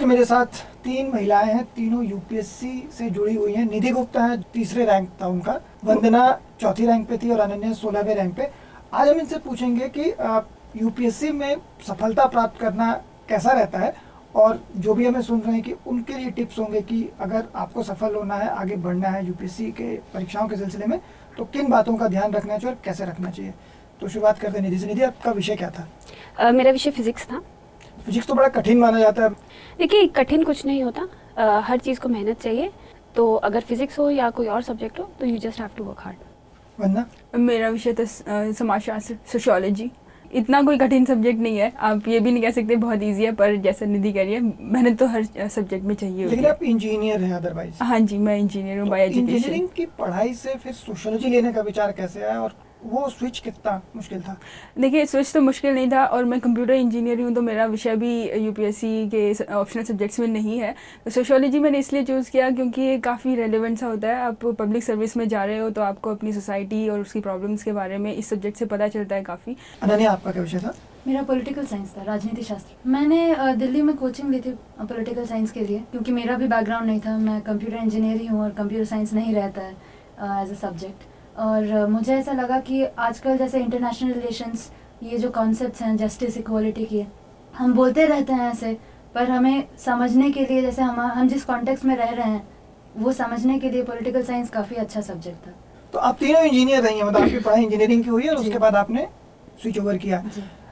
आज मेरे साथ 3 महिलाएं हैं, तीनों यूपीएससी से जुड़ी हुई हैं। निधि गुप्ता है, तीसरे रैंक था उनका, वंदना चौथी रैंक पे थी और अनन्या 16वें रैंक पे। आज हम इनसे पूछेंगे कि यूपीएससी में सफलता प्राप्त करना कैसा रहता है, और जो भी हमें सुन रहे हैं कि उनके लिए टिप्स होंगे कि अगर आपको सफल होना है, आगे बढ़ना है यूपीएससी के परीक्षाओं के सिलसिले में, तो किन बातों का ध्यान रखना चाहिए और कैसे रखना चाहिए। तो शुरुआत करते हैं निधि से। निधि, आपका विषय क्या था? मेरा विषय फिजिक्स था। फिजिक्स तो बड़ा कठिन माना जाता है। देखिए, कठिन कुछ नहीं होता, हर चीज़ को मेहनत चाहिए। तो अगर फिजिक्स हो या कोई और सब्जेक्ट हो तो you just have to work hard. Vandana? मेरा विषय था समाजशास्त्र, सोशियोलॉजी। इतना कोई कठिन सब्जेक्ट नहीं है, आप ये भी नहीं कह सकते बहुत इजी है, पर जैसा निधि कह रही है मेहनत तो हर सब्जेक्ट में चाहिए। लेकिन आप इंजीनियर हैं अदरवाइज। हाँ जी, मैं इंजीनियर हूँ, बाय एजुकेशन। इंजीनियरिंग की पढ़ाई से फिर सोशियोलॉजी लेने का विचार कैसे आया, और वो स्विच कितना मुश्किल था? देखिए, स्विच तो मुश्किल नहीं था, और मैं कंप्यूटर इंजीनियर हूँ तो मेरा विषय भी यूपीएससी के ऑप्शनल सब्जेक्ट्स में नहीं है। तो सोशियोलॉजी मैंने इसलिए चूज़ किया क्योंकि ये काफ़ी रेलेवेंट सा होता है। आप पब्लिक सर्विस में जा रहे हो तो आपको अपनी सोसाइटी और उसकी प्रॉब्लम्स के बारे में इस सब्जेक्ट से पता चलता है काफ़ी। अनन्या, आपका क्या विषय था? मेरा पॉलिटिकल साइंस था, राजनीति शास्त्र। मैंने दिल्ली में कोचिंग ली थी पॉलिटिकल साइंस के लिए, क्योंकि मेरा भी बैकग्राउंड नहीं था। मैं कंप्यूटर इंजीनियर ही हूँ और कंप्यूटर साइंस नहीं रहता है एज अ सब्जेक्ट। और मुझे ऐसा लगा कि आजकल जैसे इंटरनेशनल रिलेशंस, ये जो कॉन्सेप्ट्स हैं जस्टिस, इक्वालिटी के, हम बोलते रहते हैं ऐसे, पर हमें समझने के लिए, जैसे हम जिस कॉन्टेक्स्ट में रह रहे हैं वो समझने के लिए पॉलिटिकल साइंस काफ़ी अच्छा सब्जेक्ट था। तो आप तीनों इंजीनियर रही हैं, मतलब आपकी पढ़ाई इंजीनियरिंग की हुई है और उसके बाद आपने स्विच ओवर किया।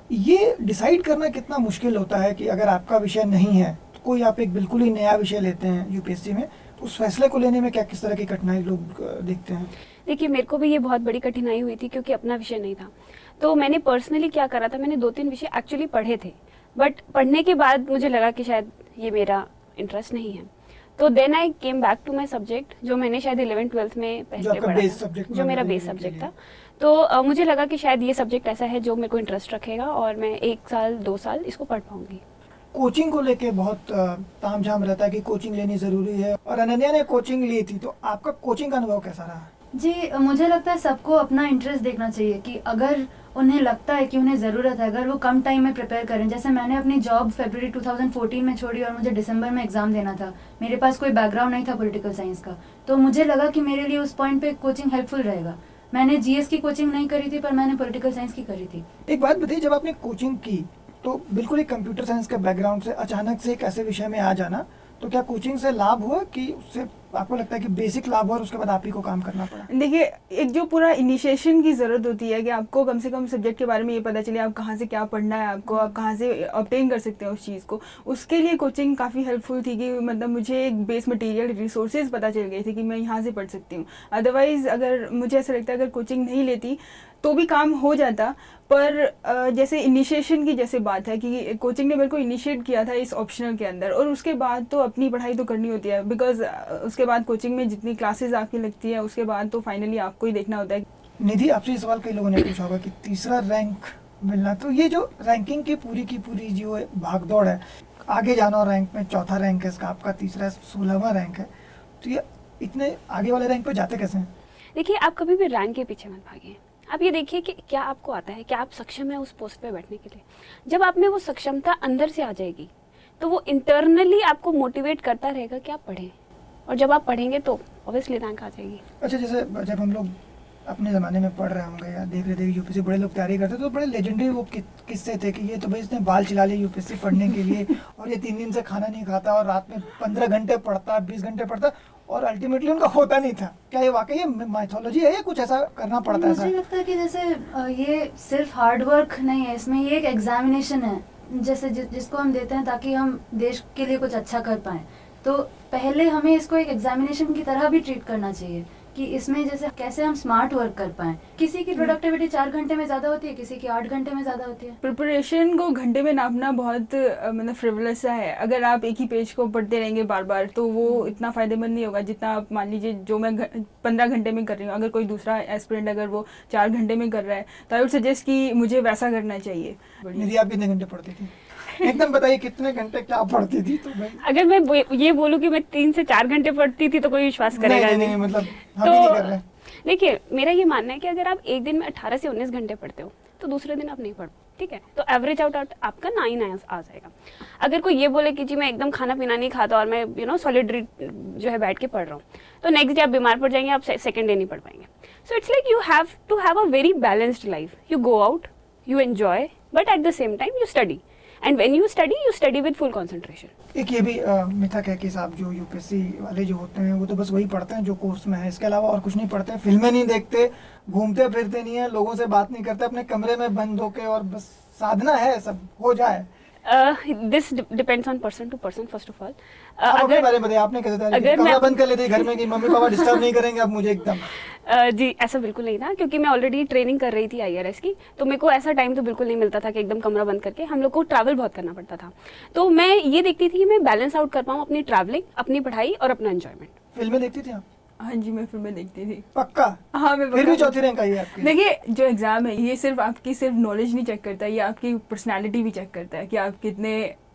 ये डिसाइड करना कितना मुश्किल होता है कि अगर आपका विषय नहीं है तो कोई आप एक बिल्कुल ही नया विषय लेते हैं यूपीएससी में, तो उस फैसले को लेने में क्या किस तरह की कठिनाई लोग देखते हैं? देखिए, मेरे को भी ये बहुत बड़ी कठिनाई हुई थी क्योंकि अपना विषय नहीं था। तो मैंने पर्सनली क्या करा था, मैंने 2-3 विषय एक्चुअली पढ़े थे, बट पढ़ने के बाद मुझे लगा कि शायद ये मेरा इंटरेस्ट नहीं है। तो then I came back to my subject, जो मैंने शायद 11th-12th में पहले पढ़ा था, जो मेरा बेस सब्जेक्ट था। तो मुझे लगा कि शायद ये सब्जेक्ट ऐसा है जो मेरे को इंटरेस्ट रखेगा और मैं 1 साल 2 साल इसको पढ़ पाऊंगी। कोचिंग को लेके बहुत तामझाम रहता है कि कोचिंग लेनी जरूरी है, और अनन्या ने कोचिंग ली थी, तो आपका कोचिंग का अनुभव कैसा रहा? जी, मुझे लगता है सबको अपना इंटरेस्ट देखना चाहिए कि अगर उन्हें लगता है कि उन्हें ज़रूरत है, अगर वो कम टाइम में प्रिपेयर करें। जैसे मैंने अपनी जॉब फरवरी 2014 में छोड़ी और मुझे दिसंबर में एग्ज़ाम देना था। मेरे पास कोई बैकग्राउंड नहीं था पॉलिटिकल साइंस का, तो मुझे लगा कि मेरे लिए उस पॉइंट पे कोचिंग हेल्पफुल रहेगा। मैंने जीएस की कोचिंग नहीं करी थी, पर मैंने पॉलिटिकल साइंस की करी थी। एक बात बताइए, जब आपने कोचिंग की तो बिल्कुल ही कंप्यूटर साइंस के बैकग्राउंड से अचानक से एक ऐसे विषय में आ जाना, तो क्या कोचिंग से लाभ हुआ कि उससे आपको लगता है कि बेसिक लाभ हुआ और उसके बाद आप ही को काम करना पड़ा? देखिए, एक जो पूरा इनिशिएशन की ज़रूरत होती है कि आपको कम से कम सब्जेक्ट के बारे में ये पता चले, आप कहाँ से क्या पढ़ना है, आपको आप कहाँ से ऑब्टेन कर सकते हैं उस चीज़ को, उसके लिए कोचिंग काफ़ी हेल्पफुल थी। कि मतलब मुझे एक बेस मटेरियल, रिसोर्सेज पता चल गए थे कि मैं यहाँ से पढ़ सकती हूँ। अदरवाइज़ अगर मुझे ऐसा लगता है अगर कोचिंग नहीं लेती तो भी काम हो जाता, पर जैसे इनिशिएशन की जैसे बात है कि कोचिंग ने मेरे को इनिशिएट किया था इस ऑप्शनल के अंदर, और उसके बाद तो अपनी पढ़ाई तो करनी होती है, बिकॉज उसके बाद कोचिंग में जितनी क्लासेस आपकी लगती है उसके बाद तो फाइनली आपको ही देखना होता है। निधि, आपसे सवाल कई लोगों ने पूछा होगा कि तीसरा रैंक मिलना, तो ये जो रैंकिंग की पूरी जो भागदौड़ है, आगे जाना और रैंक में चौथा रैंक है इसका, आपका तीसरा 16वां रैंक है, तो ये इतने आगे वाले रैंक पे जाते कैसे हैं? देखिए, आप कभी भी रैंक के पीछे मत भागिए। आप ये देखिए कि क्या आपको आता है, क्या आप सक्षम है उस पोस्ट पे बैठने के लिए। जब आप में वो सक्षमता अंदर से आ जाएगी तो वो इंटरनली आपको मोटिवेट करता रहेगा कि आप पढ़ें, और जब आप पढ़ेंगे तो ऑब्वियसली रैंक आ जाएगी। अच्छा, जैसे जब हम लोग अपने ज़माने में पढ़ रहे होंगे या देख रहे थे यूपीएससी बड़े लोग तैयारी करते, तो बड़े लेजेंडरी वो किस्से थे कि ये तो भाई इसने बाल चिल्ला लिए यूपीएससी पढ़ने के लिए और ये 3 दिन से खाना नहीं खाता और रात में 15 घंटे पढ़ता, 20 घंटे पढ़ता, और अल्टीमेटली उनका होता नहीं था। क्या ये वाकई माइथोलॉजी है या कुछ ऐसा करना पड़ता है? मुझे लगता है कि जैसे ये सिर्फ हार्ड वर्क नहीं है, इसमें ये एक एग्जामिनेशन है जैसे जिसको हम देते हैं ताकि हम देश के लिए कुछ अच्छा कर पाएं। तो पहले हमें इसको एक एग्जामिनेशन की तरह भी ट्रीट करना चाहिए कि इसमें जैसे कैसे हम स्मार्ट वर्क कर पाएं। किसी की प्रोडक्टिविटी 4 घंटे में ज़्यादा होती है, किसी की 8 घंटे में ज़्यादा होती है। प्रिपरेशन को घंटे में नापना बहुत मतलब फ्रिवलस सा है। अगर आप एक ही पेज को पढ़ते रहेंगे बार बार तो वो इतना फ़ायदेमंद नहीं होगा जितना आप मान लीजिए जो मैं 15 घंटे में कर रही हूँ, अगर कोई दूसरा एस्पिरेंट अगर वो 4 घंटे में कर रहा है तो आई वुड सजेस्ट कि मुझे वैसा करना चाहिए। निधि, आप कितने घंटे पढ़ती थी? एकदम बताइए कितने घंटे क्या पढ़ती थी? तो अगर मैं ये बोलूँ कि मैं 3 से 4 घंटे पढ़ती थी तो कोई विश्वास करेगा नहीं, मतलब हम ही नहीं कर रहे। देखिए, मेरा ये मानना है कि अगर आप एक दिन में 18 से 19 घंटे पढ़ते हो तो दूसरे दिन आप नहीं पढ़, ठीक है, तो एवरेज आउट आपका 9 आ जाएगा। अगर कोई ये बोले कि जी मैं एकदम खाना पीना नहीं खाता और मैं सॉलिड जो है बैठ के पढ़ रहा हूँ, तो नेक्स्ट डे आप बीमार पड़ जाएंगे, आप सेकंड डे नहीं पढ़ पाएंगे। So it's like you have to have a very balanced life, you go out, you enjoy, but at the same time you study, and when you study with full concentration. एक ये भी मिथक है कि साहब जो यूपीएससी वाले जो होते हैं वो तो बस वही पढ़ते हैं जो कोर्स में है, इसके अलावा और कुछ नहीं पढ़ते, फिल्में नहीं देखते, घूमते फिरते नहीं है, लोगों से बात नहीं करते, अपने कमरे में बंद होके और बस साधना है सब हो जाए। This depends on person to person first of all. आप अपने बारे में बताइए, आपने कैसे था? कमरा बंद कर लेते घर में कि मम्मी पापा डिस्टर्ब नहीं करेंगे अब मुझे एकदम? जी ऐसा बिल्कुल नहीं था, क्योंकि मैं ऑलरेडी ट्रेनिंग कर रही थी आईआरएस की, तो मेरे को ऐसा टाइम तो बिल्कुल नहीं मिलता था कि एकदम कमरा बंद करके, हम लोग को ट्रैवल बहुत करना पड़ता था। तो मैं ये देखती थी कि मैं बैलेंस आउट कर पाऊँ अपनी ट्रैवलिंग, अपनी पढ़ाई और अपना एंजॉयमेंट। फिल्में देखती थी आप? हाँ जी, मैं फिल्में देखती थी। पक्का? हाँ, मैं फिर भी चौथी रैंक आई है आपकी। देखिए, जो एग्जाम है ये सिर्फ आपकी नॉलेज नहीं चेक करता, ये आपकी पर्सनालिटी भी चेक करता है कि आप कितने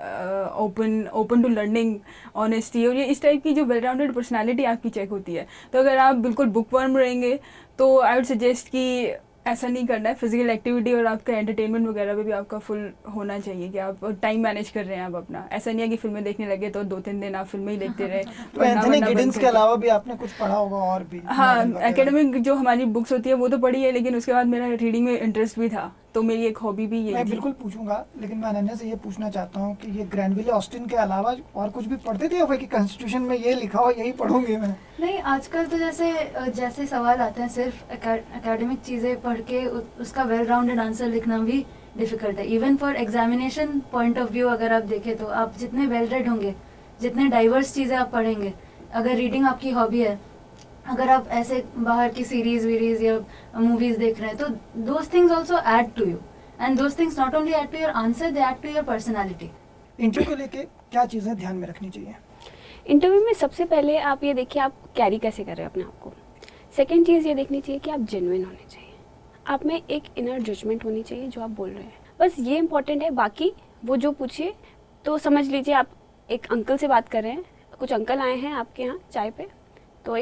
ओपन टू लर्निंग, ऑनेस्टी, और ये इस टाइप की जो वेल राउंडेड पर्सनालिटी आपकी चेक होती है। तो अगर आप बिल्कुल बुक वर्म रहेंगे तो आई वुड सजेस्ट कि ऐसा नहीं करना है। फिजिकल एक्टिविटी और आपका एंटरटेनमेंट वगैरह पे भी आपका फुल होना चाहिए कि आप टाइम मैनेज कर रहे हैं आप अपना। ऐसा नहीं है कि फिल्में देखने लगे तो 2-3 दिन आप फिल्में ही देखते रहे। तो एंथनी गिडिंस के अलावा भी आपने कुछ पढ़ा होगा और भी? हाँ, एकेडमिक जो हमारी बुक्स होती है वो तो पढ़ी है, लेकिन उसके बाद मेरा रीडिंग में इंटरेस्ट भी था, तो मेरी एक हॉबी भी ये मैं थी। बिल्कुल पूछूंगा, लेकिन मैं अनन्या से ये पूछना चाहता हूँ कि ये ग्रैनविले ऑस्टिन के अलावा और कुछ भी पढ़ते थे या कि कॉन्स्टिट्यूशन में ये लिखा हो यही पढ़ूंगी मैं? नहीं, आजकल तो जैसे सवाल आते हैं, सिर्फ एकेडमिक चीज़ें पढ़ के उसका वेल राउंडेड आंसर लिखना भी डिफिकल्ट है। Even for examination point of view अगर आप देखें तो आप जितने वेल रेड होंगे, जितने डाइवर्स चीज़ें आप पढ़ेंगे, अगर रीडिंग आपकी हॉबी है, अगर आप ऐसे बाहर की सीरीज वीरीज या मूवीज देख रहे हैं, तो those things also add to you, and those things not only add to your answer, they add to your personality. Interview को लेके क्या चीज़ें ध्यान में रखनी चाहिए? इंटरव्यू में सबसे पहले आप ये देखिए आप कैरी कैसे कर रहे हो अपने आप को। सेकेंड चीज़ ये देखनी चाहिए कि आप जेन्युइन होने चाहिए, आप में एक इनर जजमेंट होनी चाहिए जो आप बोल रहे हैं, बस ये इंपॉर्टेंट है। बाकी वो जो पूछिए तो समझ लीजिए आप एक अंकल से बात कर रहे हैं, कुछ अंकल आए हैं आपके यहाँ चाय पे, तो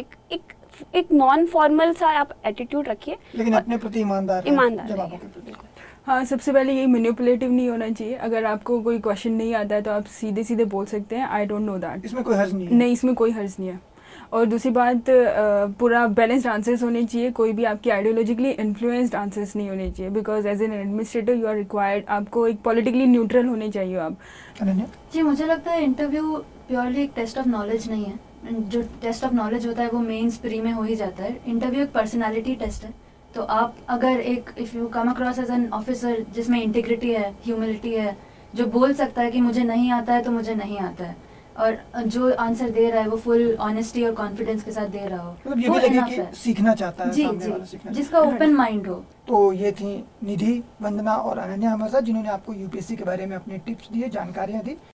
एक नॉन फॉर्मल सा आप एटीट्यूड रखिए, लेकिन अपने प्रति ईमानदार जवाबों के प्रति। हाँ, सबसे पहले ये मैनिपुलेटिव नहीं होना चाहिए। अगर आपको कोई क्वेश्चन नहीं आता है तो आप सीधे सीधे बोल सकते हैं आई डोंट नो दैट। इसमें कोई हर्ज नहीं है? नहीं, इसमें कोई हर्ज नहीं है। और दूसरी बात, पूरा बैलेंस्ड आंसर्स होने चाहिए, कोई भी आपकी आइडियोलॉजिकली इन्फ्लुएंस्ड आंसर्स नहीं होने चाहिए, because as an administrator you are required, आपको एक पॉलिटिकली न्यूट्रल होने चाहिए आप। अनन्या जी, मुझे लगता है इंटरव्यू प्योरली एक टेस्ट ऑफ नॉलेज नहीं है। जो टेस्ट ऑफ नॉलेज होता है वो मेंस प्री में हो ही जाता है। इंटरव्यू एक पर्सनालिटी टेस्ट है, तो आप अगर if you come across as an officer जिसमें इंटीग्रिटी है, ह्यूमिलिटी है, जो बोल सकता है कि मुझे नहीं आता है तो मुझे नहीं आता है, और जो आंसर दे रहा है वो फुल ऑनेस्टी और कॉन्फिडेंस के साथ दे रहा हो, मतलब ये वो भी लगे enough कि है। सीखना चाहता है जी सामने वाला, जी, सीखना जिसका ओपन माइंड हो। तो ये थी निधि, वंदना और अनन्या हमारे साथ, जिन्होंने आपको यूपीएससी के बारे में अपने टिप्स दिए, जानकारियां दी।